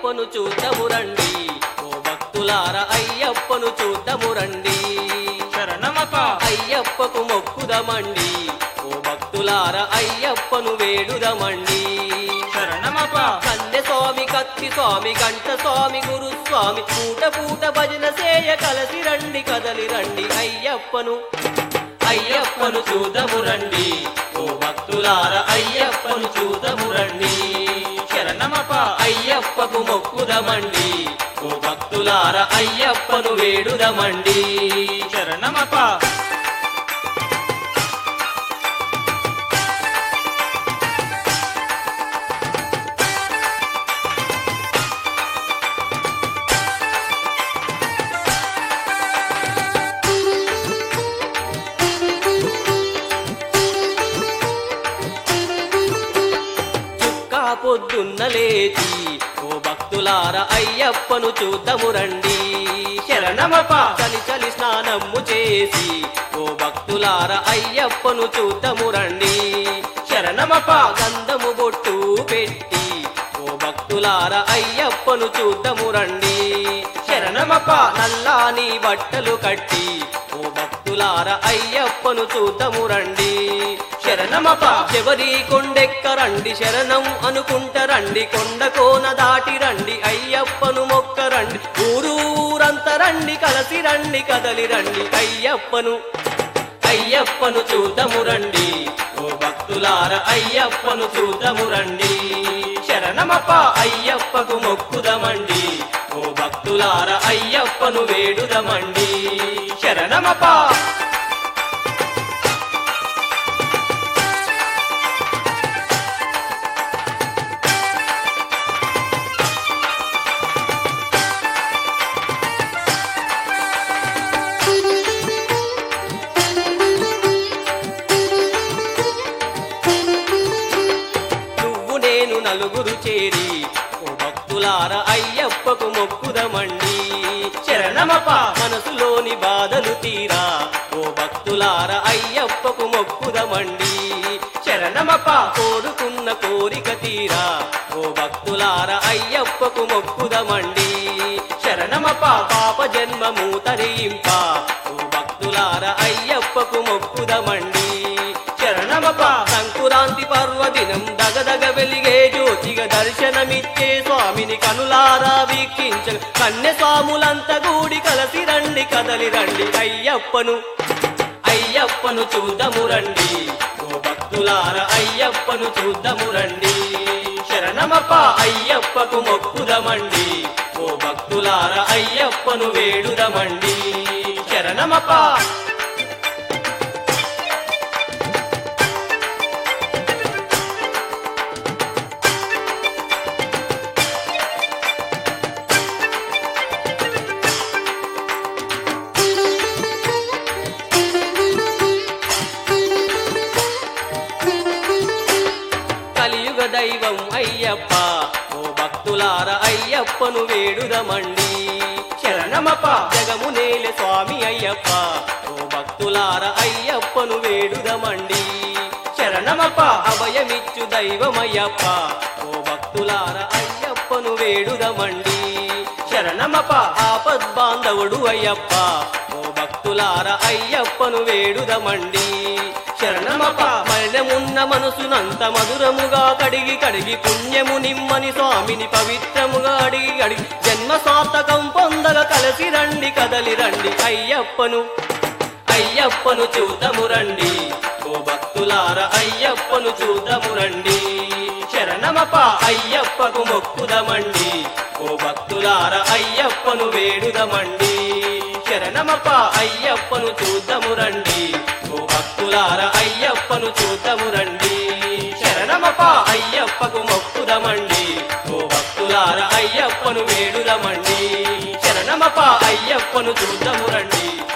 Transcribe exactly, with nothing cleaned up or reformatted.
అయ్యప్పను చూద్దాము రండి ఓ భక్తులార అయ్యప్పను చూద్దాము రండి శరణమప్ప అయ్యప్పకు మొక్కుదమండి ఓ భక్తులార అయ్యప్పను వేడుదమండి శరణమప్ప కన్నె స్వామి కత్తి స్వామి గంట స్వామి గురుస్వామి పూట పూట భజన సేయ కలసి రండి కదలి రండి అయ్యప్పను అయ్యప్పను చూద్దాము రండి ఓ భక్తులార అయ్యప్పను చూద్దాము రండి శరణమప్ప అయ్యప్పకు మొక్కుదమండి ఓ భక్తులార అయ్యప్పను వేడుదమండి శరణమప్ప చుక్కా పొద్దున్న లేచి ఓ భక్తులార అయ్యప్పను చూద్దాము రండి శరణమప్ప చలి చలి స్నానము చేసి ఓ భక్తులార అయ్యప్పను చూద్దాము రండి శరణమప్ప గంధము బొట్టు పెట్టి ఓ భక్తులార అయ్యప్పను చూద్దాము రండి శరణమప్ప నల్లాని బట్టలు కట్టి ఓ భక్తులార అయ్యప్పను చూద్దాము రండి శరణమప్ప శబరి కొండెక్క రండి శరణం అనుకుంట రండి కొండ కోన దాటి రండి అయ్యప్పను మొక్క రండి ఊరు ఊరంత రండి కలసి రండి కదలి రండి అయ్యప్పను అయ్యప్పను చూద్దాము రండి ఓ భక్తులార అయ్యప్పను చూద్దాము రండి శరణమప్ప అయ్యప్పకు మొక్కుదమండి ఓ భక్తులార అయ్యప్పను వేడుదమండి శరణమప్ప నువ్వు నేను నలుగురు చేరి ఓ భక్తులార అయ్యప్పకు మొక్కుదమండి శరణమప్ప మనసులోని బాధలు తీరా ఓ భక్తులార అయ్యప్పకు మొక్కుదమండి శరణమప్ప కోరుకున్న కోరిక తీరా ఓ భక్తులార అయ్యప్పకు మొక్కుదమండి శరణమప్ప పాప జన్మము తరింప ఓ భక్తులార అయ్యప్పకు మొక్కుదమండి శరణమప్ప సంకురాంతి పర్వదినం దగదగ వెలిగే జ్యోతిగా దర్శనమిచ్చే స్వామిని కనులారా వీక్షించ కన్య స్వాములంతా గూడి కలసి రండి కదలి రండి అయ్యప్పను అయ్యప్పను చూద్దాము రండి ఓ భక్తులార అయ్యప్పను చూద్దాము రండి శరణమప్ప అయ్యప్పకు మొక్కుదమండి ఓ భక్తులార అయ్యప్పను వేడుదమండి శరణమప్ప కలియుగ దైవం అయ్యప్ప ఓ భక్తులార అయ్యప్పను వేడుదమండి శరణమప్ప జగము నేలే స్వామి అయ్యప్ప ఓ భక్తులార అయ్యప్పను వేడుదమండి శరణమప్ప అభయమిచ్చు దైవమయ్యప్ప ఓ భక్తులార అయ్యప్పను వేడుదమండి శరణమప్ప ఆపద్బాంధవుడు అయ్యప్ప ఓ భక్తులార అయ్యప్పను వేడుదమండి శరణమప్ప మరణమున్న మనసునంత మధురముగా కడిగి కడిగి పుణ్యము నిమ్మని స్వామిని పవిత్రముగా అడిగి అడిగి జన్మ సార్థకం పొందగ కలసి రండి కదలి రండి అయ్యప్పను అయ్యప్పను చూద్దాము రండి ఓ భక్తులార అయ్యప్పను చూద్దాము రండి శరణమప్ప అయ్యప్పకు మొక్కుదమండి ఓ భక్తులార అయ్యప్పను వేడుదమండి శరణమప్ప అయ్యప్పను చూద్దాము రండి ఓ భక్తులార అయ్యప్పను చూద్దాము రండి శరణమప్ప అయ్యప్పకు మొక్కుదమండి ఓ భక్తులార అయ్యప్పను వేడుదమండి శరణమప్ప అయ్యప్పను చూద్దాము రండి